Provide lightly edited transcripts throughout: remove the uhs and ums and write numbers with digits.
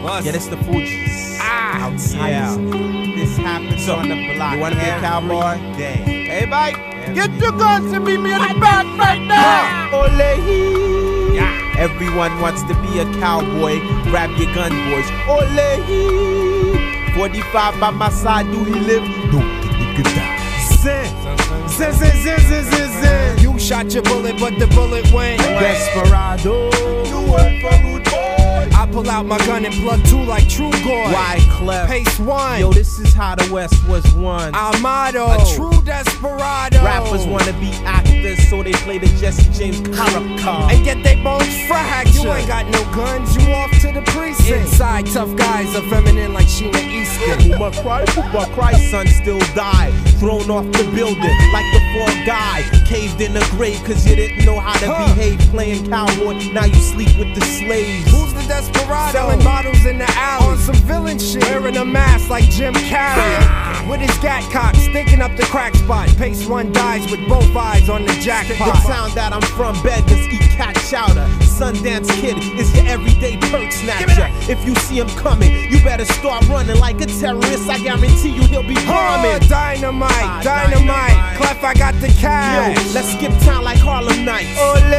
Yeah, this the Fugees. Outside. Yeah. This happens on the block. You wanna be a cowboy? Day. Hey, Mike, get your guns and meet me in the back right now. Ole. Yeah. Everyone wants to be a cowboy. Grab your gun, boys. Ole. 45 by my side, do he live? No, get that. Zin. You shot your bullet, but the bullet went. Desperado. You work for Rude Boy. I pull out my gun and plug two like True Goy. Wyclef. Pace one. Yo, this is how the West was won. Our motto, a true desperado. Rappers wanna be actors, so they play the Jesse James character. And get they bones fractured. You ain't got no guns, you off to the precinct. Inside, tough guys are feminine like Sheena Easton. Puma cry, son still died. Thrown off the building like the Fall Guy. Caved in the grave cause you didn't know how to behave. Playing cowboy, now you sleep with the slaves. Who's the desperado? Selling bottles in the alley. On some villain shit. Wearing a mask like Jim Carrey. With his gat cock, stinking up the crack spot. Pace one dies with both eyes on the jackpot. The town that I'm from, beggars eat cat chowder. Sundance Kid is your everyday perk snatcher. If you see him coming, you better start running like a terrorist. I guarantee you he'll be bombing. Dynamite. Clef, I got the cash. Yo, let's skip town like Harlem Nights.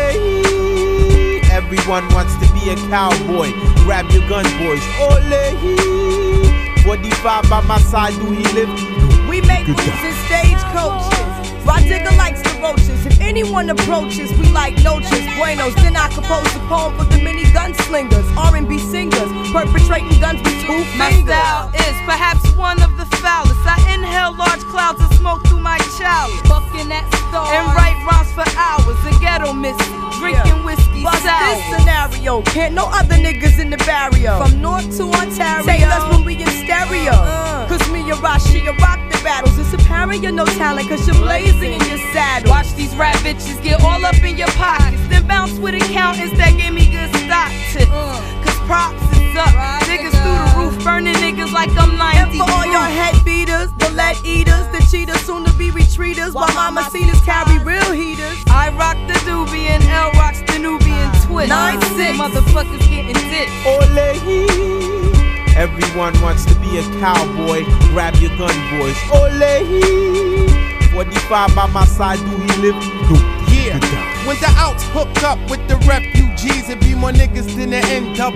Ole. Everyone wants to be a cowboy. Grab your gun, boys. Ole. 45 by my side, do he live? We make moves in stagecoaches. Rod Digger likes the roaches. If anyone approaches, we like noches, buenos. Then I compose a poem for the mini gunslingers, R&B singers, perpetrating guns with 2 fingers. My style is perhaps one of the foulest. I inhale large clouds of smoke through my chalice, bucking at stars and write rhymes for hours. A ghetto missing, drinking whiskey Bust sour. this scenario, can't no other niggas in the barrio. From North to Ontario, say us when we in stereo. Cause me and Rashia rock the battles. It's apparent you're no talent cause you're blazing in your saddle. Watch these rap bitches get all up in your pockets, then bounce with accountants that give me good stock tips. Cause props is up, niggas through the roof, burning niggas like I'm 90. And for all your head beaters, the lead eaters, the cheaters, soon to be retreaters, while mama cenas carry real heaters. I rock the doobie and L rocks the Nubian twist. 9-6. Motherfuckers getting dick. Ole. Everyone wants to be a cowboy. Grab your gun, boys. Ole. 45 by my side, do he live? No. Yeah. When the outs hooked up with the refugees, it be more niggas than the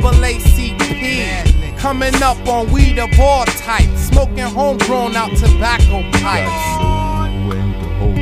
NAACP. Coming up on weed of all types, smoking homegrown out tobacco pipes. Know when to hold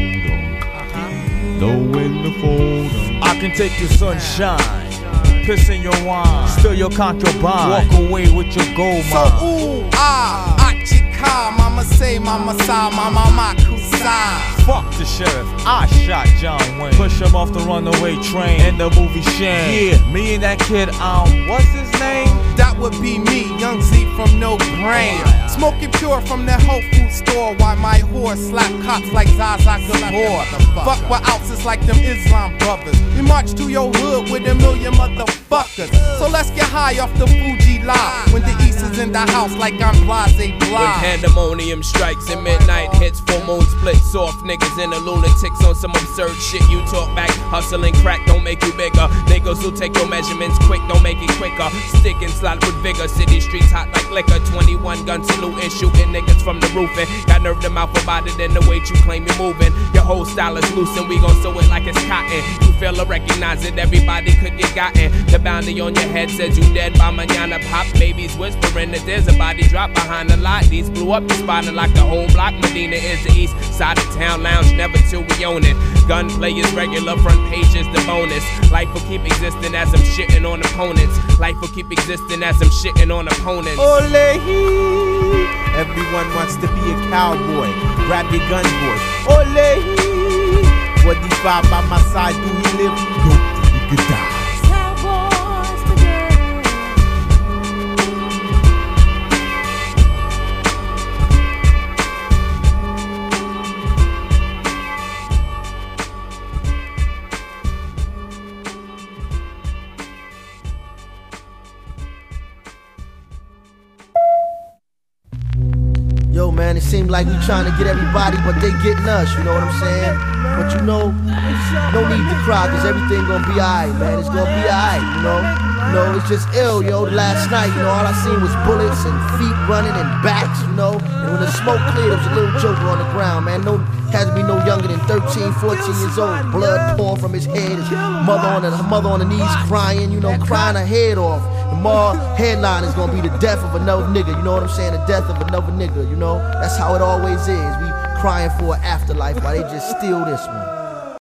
on, know when to fold on. I can take your sunshine, piss in your wine, steal your concubine, walk away with your gold mine. So ooh, achika, mama say, mama sa, mama kusai. Fuck the sheriff, I shot John Wayne. Push him off the runaway train in the movie Shane. Yeah, me and that kid, what's his name? That would be me, Young Z from No Brain. Smoking pure from the health food store while my horse slap cops like Zaza Gabor. Fuck with ounces like them Islam brothers. We march to your hood with a million motherfuckers. So let's get high off the Fuji Live when the East is in the house like I'm Blase When Blah. pandemonium strikes and midnight hits, full moon splits off niggas and the lunatics on some absurd shit. You talk back, hustling crack don't make you bigger. Niggas who take your measurements quick don't make it quicker. Stick and slide with vigor, city streets hot like liquor. 21 gun saluting, shooting niggas from the roofing. Got nerve to mouth about it and the weight you claim you're moving. Your whole style is loose and we gon' sew it like it's cotton. You feel or recognize it, everybody could get gotten. The bounty on your head says you dead by mañana. Pop babies whispering that there's a body drop behind the lot. These blew up the spot and like the whole block. Medina is the east side of town, lounge never till we own it. Gunplay is regular, front page is the bonus. Life will keep existing as I'm shitting on opponents. Life will keep existing as I'm shitting on opponents. Ole. Everyone wants to be a cowboy. Grab your gun, boys. Ole. 45 by my side, do he live? No, you could die. Yo, man, it seems like we trying to get everybody, but they getting us, you know what I'm saying? But you know, no need to cry, cause everything gonna be alright, man. It's gonna be alright, you know? You know, it's just ill, yo. Last night, you know, all I seen was bullets and feet running and backs, you know. And when the smoke cleared, there was a little joker on the ground, man. No, had to be no younger than 13, 14 years old. Blood pouring from his head. His her mother on the knees crying, you know, crying her head off. The more headline is gonna be the death of another nigga, you know what I'm saying? The death of another nigga, you know? That's how it always is. We crying for an afterlife while they just steal this one.